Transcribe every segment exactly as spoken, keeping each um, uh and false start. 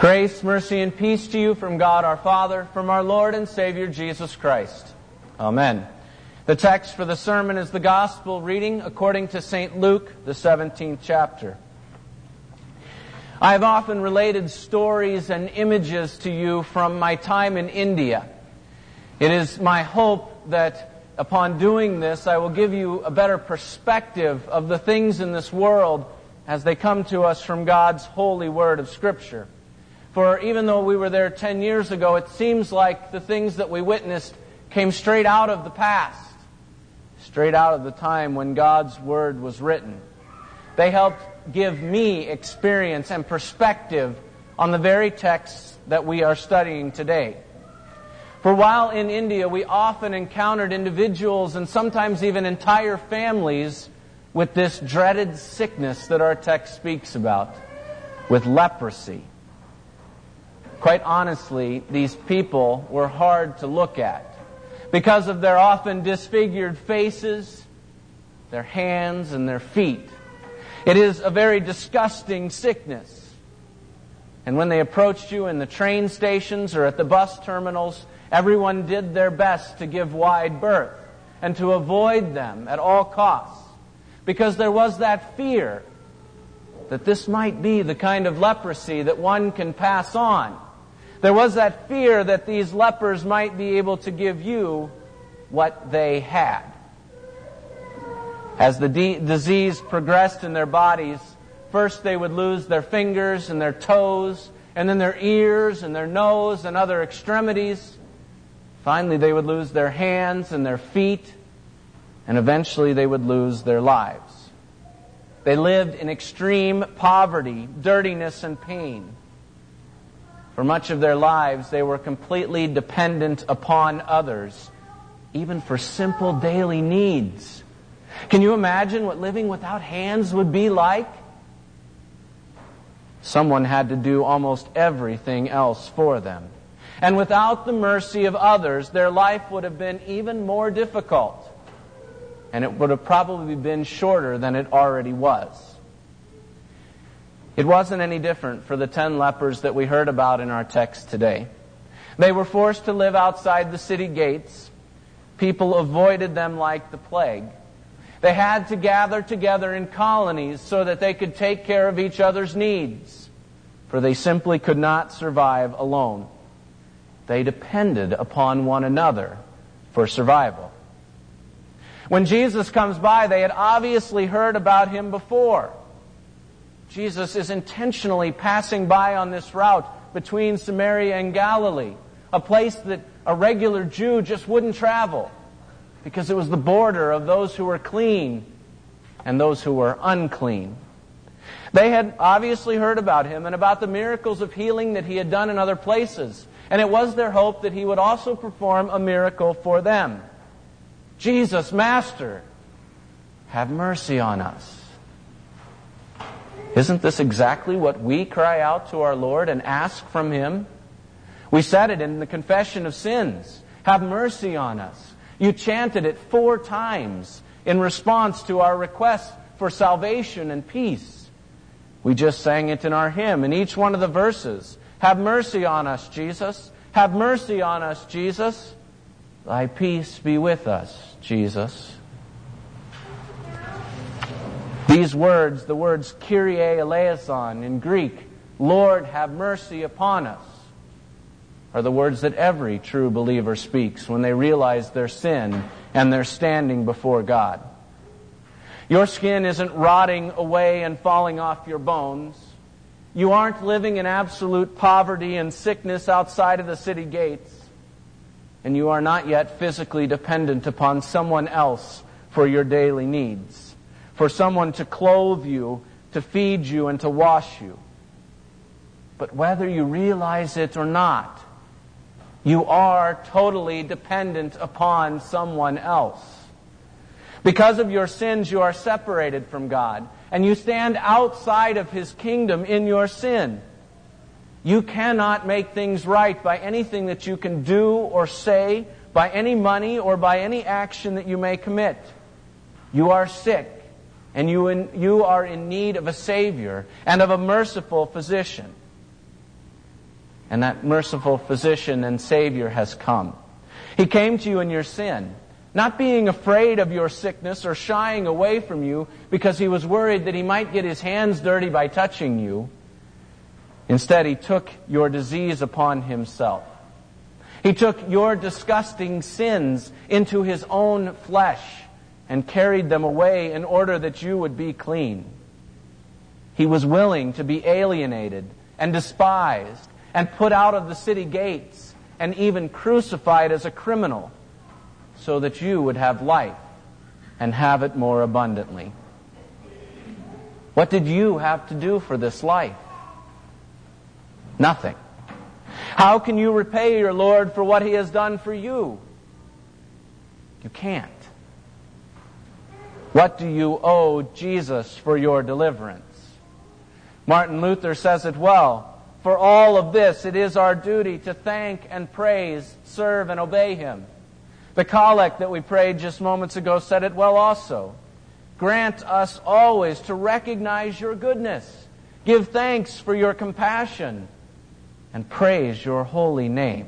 Grace, mercy, and peace to you from God our Father, from our Lord and Savior Jesus Christ. Amen. The text for the sermon is the Gospel reading according to Saint Luke, the seventeenth chapter. I have often related stories and images to you from my time in India. It is my hope that upon doing this, I will give you a better perspective of the things in this world as they come to us from God's holy word of Scripture. For even though we were there ten years ago, it seems like the things that we witnessed came straight out of the past, straight out of the time when God's Word was written. They helped give me experience and perspective on the very texts that we are studying today. For while in India, we often encountered individuals and sometimes even entire families with this dreaded sickness that our text speaks about, with leprosy. Quite honestly, these people were hard to look at because of their often disfigured faces, their hands, and their feet. It is a very disgusting sickness. And when they approached you in the train stations or at the bus terminals, everyone did their best to give wide berth and to avoid them at all costs, because there was that fear that this might be the kind of leprosy that one can pass on. There was that fear that these lepers might be able to give you what they had. As the de- disease progressed in their bodies, first they would lose their fingers and their toes, and then their ears and their nose and other extremities. Finally, they would lose their hands and their feet, and eventually they would lose their lives. They lived in extreme poverty, dirtiness, and pain. For much of their lives, they were completely dependent upon others, even for simple daily needs. Can you imagine what living without hands would be like? Someone had to do almost everything else for them. And without the mercy of others, their life would have been even more difficult. And it would have probably been shorter than it already was. It wasn't any different for the ten lepers that we heard about in our text today. They were forced to live outside the city gates. People avoided them like the plague. They had to gather together in colonies so that they could take care of each other's needs, for they simply could not survive alone. They depended upon one another for survival. When Jesus comes by, they had obviously heard about him before. Jesus is intentionally passing by on this route between Samaria and Galilee, a place that a regular Jew just wouldn't travel because it was the border of those who were clean and those who were unclean. They had obviously heard about him and about the miracles of healing that he had done in other places, and it was their hope that he would also perform a miracle for them. Jesus, Master, have mercy on us. Isn't this exactly what we cry out to our Lord and ask from Him? We said it in the Confession of Sins. Have mercy on us. You chanted it four times in response to our request for salvation and peace. We just sang it in our hymn in each one of the verses. Have mercy on us, Jesus. Have mercy on us, Jesus. Thy peace be with us, Jesus. These words, the words Kyrie eleison in Greek, Lord, have mercy upon us, are the words that every true believer speaks when they realize their sin and their standing before God. Your skin isn't rotting away and falling off your bones. You aren't living in absolute poverty and sickness outside of the city gates. And you are not yet physically dependent upon someone else for your daily needs, for someone to clothe you, to feed you, and to wash you. But whether you realize it or not, you are totally dependent upon someone else. Because of your sins, you are separated from God, and you stand outside of His kingdom in your sin. You cannot make things right by anything that you can do or say, by any money or by any action that you may commit. You are sick, and you, in, you are in need of a Savior and of a merciful physician. and that merciful physician and Savior has come. He came to you in your sin, not being afraid of your sickness or shying away from you because He was worried that He might get His hands dirty by touching you. Instead, He took your disease upon Himself. He took your disgusting sins into His own flesh and carried them away in order that you would be clean. He was willing to be alienated and despised and put out of the city gates and even crucified as a criminal so that you would have life and have it more abundantly. What did you have to do for this life? Nothing. How can you repay your Lord for what He has done for you? You can't. What do you owe Jesus for your deliverance? Martin Luther says it well. For all of this, it is our duty to thank and praise, serve and obey Him. The collect that we prayed just moments ago said it well also. Grant us always to recognize your goodness, give thanks for your compassion, and praise your holy name.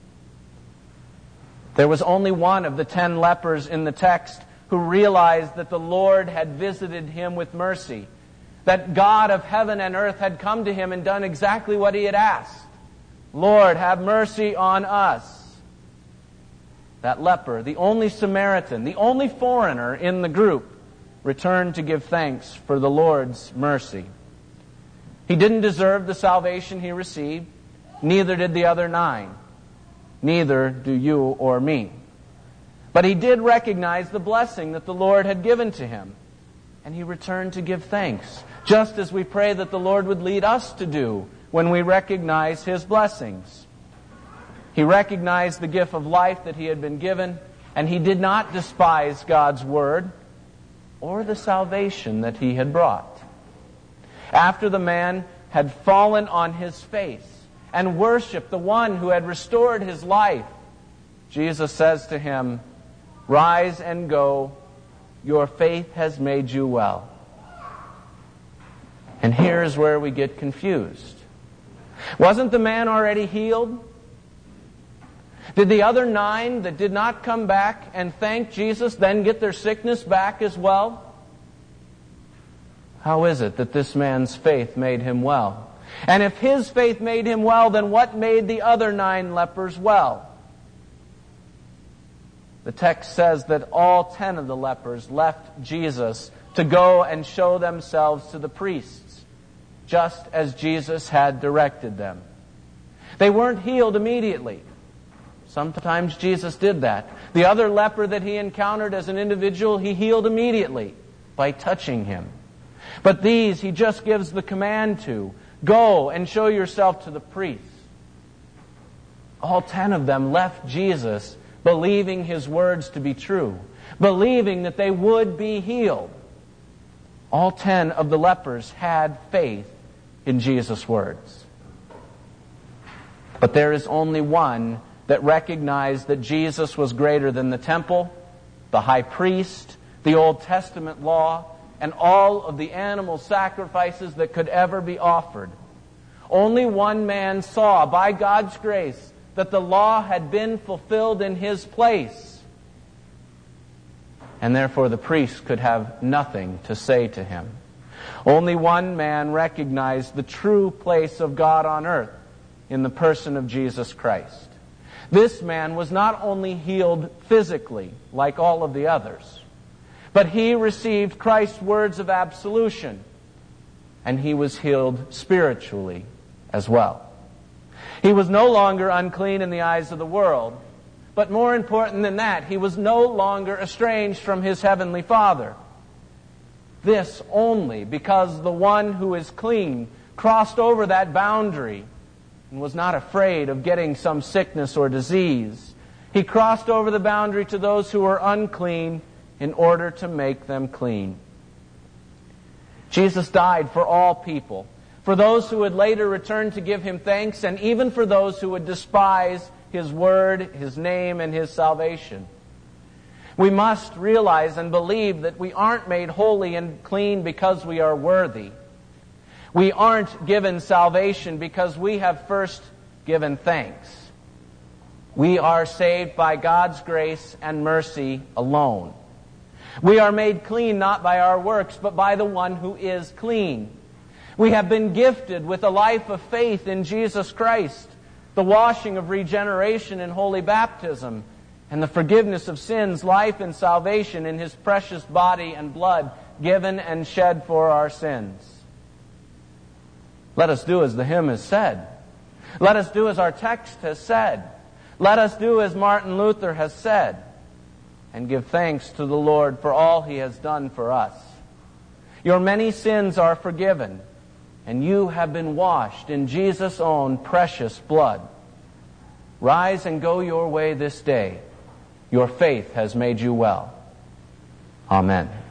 There was only one of the ten lepers in the text who realized that the Lord had visited him with mercy, that God of heaven and earth had come to him and done exactly what he had asked. Lord, have mercy on us. That leper, the only Samaritan, the only foreigner in the group, returned to give thanks for the Lord's mercy. He didn't deserve the salvation he received. Neither did the other nine. Neither do you or me. But he did recognize the blessing that the Lord had given to him. And he returned to give thanks, just as we pray that the Lord would lead us to do when we recognize His blessings. He recognized the gift of life that he had been given, and he did not despise God's word or the salvation that He had brought. After the man had fallen on his face and worshiped the one who had restored his life, Jesus says to him, "Rise and go. Your faith has made you well." And here's where we get confused. Wasn't the man already healed? Did the other nine that did not come back and thank Jesus then get their sickness back as well? How is it that this man's faith made him well? And if his faith made him well, then what made the other nine lepers well? The text says that all ten of the lepers left Jesus to go and show themselves to the priests, just as Jesus had directed them. They weren't healed immediately. Sometimes Jesus did that. The other leper that he encountered as an individual, he healed immediately by touching him. But these, he just gives the command to, go and show yourself to the priests. All ten of them left Jesus believing His words to be true, believing that they would be healed. All ten of the lepers had faith in Jesus' words. But there is only one that recognized that Jesus was greater than the temple, the high priest, the Old Testament law, and all of the animal sacrifices that could ever be offered. Only one man saw, by God's grace, that the law had been fulfilled in his place. And therefore the priest could have nothing to say to him. Only one man recognized the true place of God on earth in the person of Jesus Christ. This man was not only healed physically, like all of the others, but he received Christ's words of absolution, and he was healed spiritually as well. He was no longer unclean in the eyes of the world, but more important than that, he was no longer estranged from his heavenly Father. This only because the one who is clean crossed over that boundary and was not afraid of getting some sickness or disease. He crossed over the boundary to those who were unclean in order to make them clean. Jesus died for all people, for those who would later return to give Him thanks, and even for those who would despise His word, His name, and His salvation. We must realize and believe that we aren't made holy and clean because we are worthy. We aren't given salvation because we have first given thanks. We are saved by God's grace and mercy alone. We are made clean not by our works, but by the one who is clean. We have been gifted with a life of faith in Jesus Christ, the washing of regeneration in holy baptism, and the forgiveness of sins, life and salvation in His precious body and blood given and shed for our sins. Let us do as the hymn has said. Let us do as our text has said. Let us do as Martin Luther has said, and give thanks to the Lord for all He has done for us. Your many sins are forgiven, and you have been washed in Jesus' own precious blood. Rise and go your way this day. Your faith has made you well. Amen.